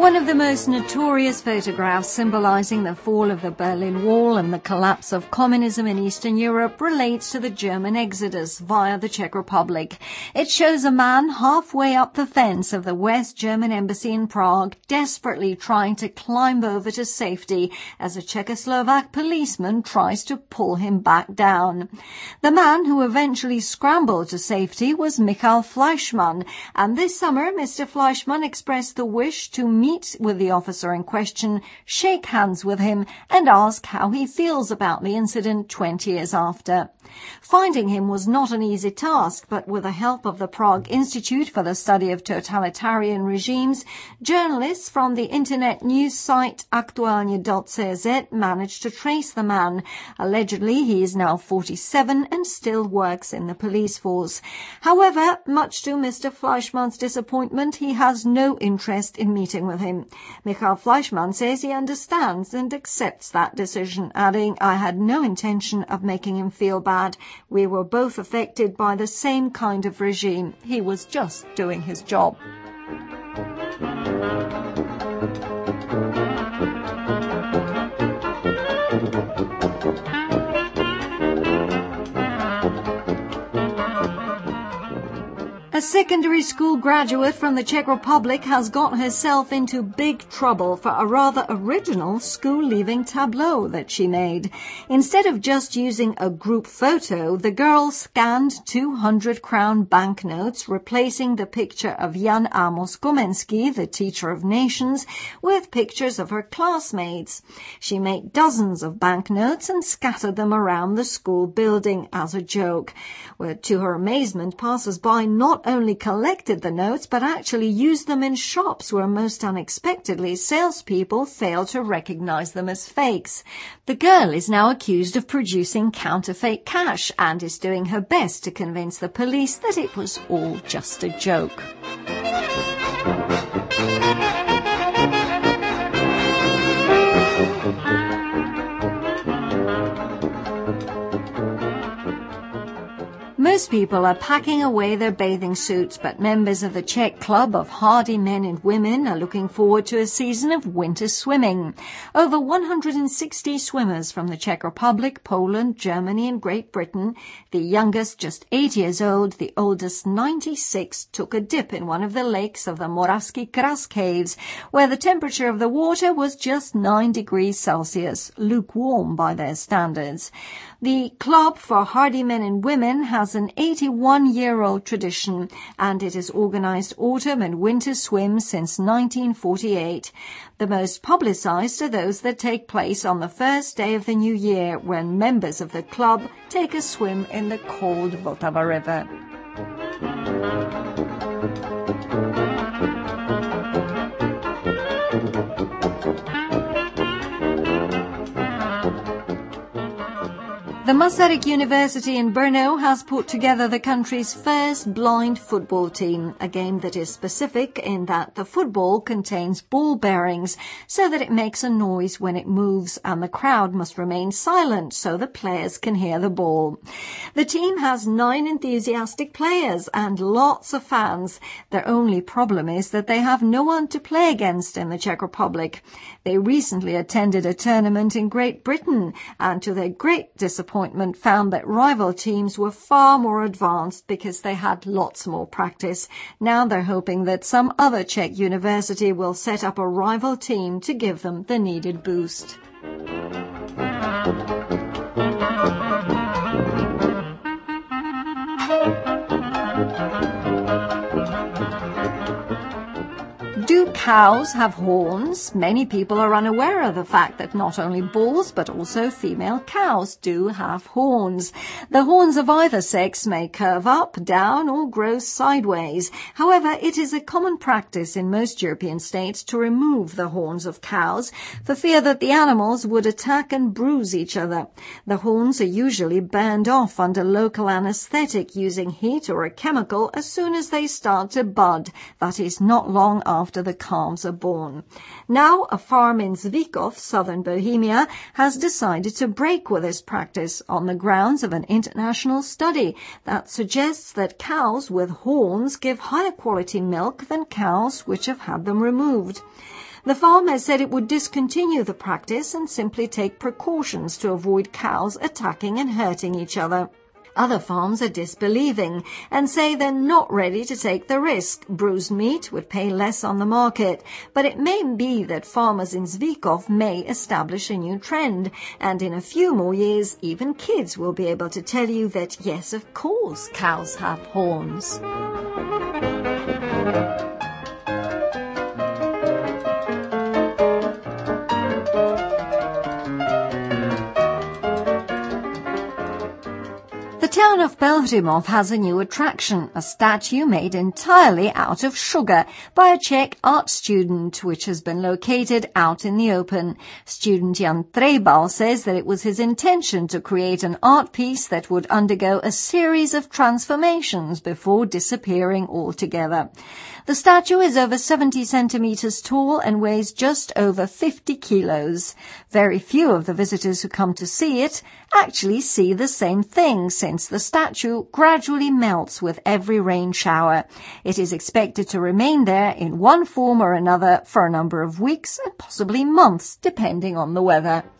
One of the most notorious photographs symbolizing the fall of the Berlin Wall and the collapse of communism in Eastern Europe relates to the German exodus via the Czech Republic. It shows a man halfway up the fence of the West German embassy in Prague desperately trying to climb over to safety as a Czechoslovak policeman tries to pull him back down. The man who eventually scrambled to safety was Michal Fleischmann, and this summer Mr. Fleischmann expressed the wish to meet with the officer in question, shake hands with him and ask how he feels about the incident 20 years after. Finding him was not an easy task, but with the help of the Prague Institute for the Study of Totalitarian Regimes, journalists from the internet news site Aktualnie.cz managed to trace the man. Allegedly, he is now 47 and still works in the police force. However, much to Mr. Fleischmann's disappointment, he has no interest in meeting with him. Michal Fleischmann says he understands and accepts that decision, adding, "I had no intention of making him feel bad. We were both affected by the same kind of regime. He was just doing his job." A secondary school graduate from the Czech Republic has got herself into big trouble for a rather original school-leaving tableau that she made. Instead of just using a group photo, the girl scanned 200-crown banknotes, replacing the picture of Jan Amos Komenský, the teacher of nations, with pictures of her classmates. She made dozens of banknotes and scattered them around the school building as a joke. Where, to her amazement, passers-by not only collected the notes but actually used them in shops where most unexpectedly salespeople failed to recognize them as fakes. The girl is now accused of producing counterfeit cash and is doing her best to convince the police that it was all just a joke. Most people are packing away their bathing suits, but members of the Czech Club of Hardy Men and Women are looking forward to a season of winter swimming. Over 160 swimmers from the Czech Republic, Poland, Germany and Great Britain, the youngest just 8 years old, the oldest 96, took a dip in one of the lakes of the Moravský Kras caves, where the temperature of the water was just 9 degrees Celsius, lukewarm by their standards. The Club for Hardy Men and Women has an 81-year-old tradition, and it has organized autumn and winter swims since 1948. The most publicized are those that take place on the first day of the new year, when members of the club take a swim in the cold Vltava River. The Masaryk University in Brno has put together the country's first blind football team, a game that is specific in that the football contains ball bearings so that it makes a noise when it moves, and the crowd must remain silent so the players can hear the ball. The team has 9 enthusiastic players and lots of fans. Their only problem is that they have no one to play against in the Czech Republic. They recently attended a tournament in Great Britain and, to their great disappointment, found that rival teams were far more advanced because they had lots more practice. Now they're hoping that some other Czech university will set up a rival team to give them the needed boost. Do cows have horns? Many people are unaware of the fact that not only bulls but also female cows do have horns. The horns of either sex may curve up, down or grow sideways. However, it is a common practice in most European states to remove the horns of cows for fear that the animals would attack and bruise each other. The horns are usually burned off under local anesthetic using heat or a chemical as soon as they start to bud, that is, not long after the calves are born. Now, a farm in Zvíkov, southern Bohemia, has decided to break with this practice on the grounds of an international study that suggests that cows with horns give higher quality milk than cows which have had them removed. The farm has said it would discontinue the practice and simply take precautions to avoid cows attacking and hurting each other. Other farms are disbelieving and say they're not ready to take the risk. Bruised meat would pay less on the market, but it may be that farmers in Zvikov may establish a new trend, and in a few more years, even kids will be able to tell you that, yes, of course, cows have horns. The town of Pelhřimov has a new attraction, a statue made entirely out of sugar by a Czech art student, which has been located out in the open. Student Jan Trebal says that it was his intention to create an art piece that would undergo a series of transformations before disappearing altogether. The statue is over 70 centimeters tall and weighs just over 50 kilos. Very few of the visitors who come to see it actually see the same thing, since the statue gradually melts with every rain shower. It is expected to remain there in one form or another for a number of weeks and possibly months, depending on the weather.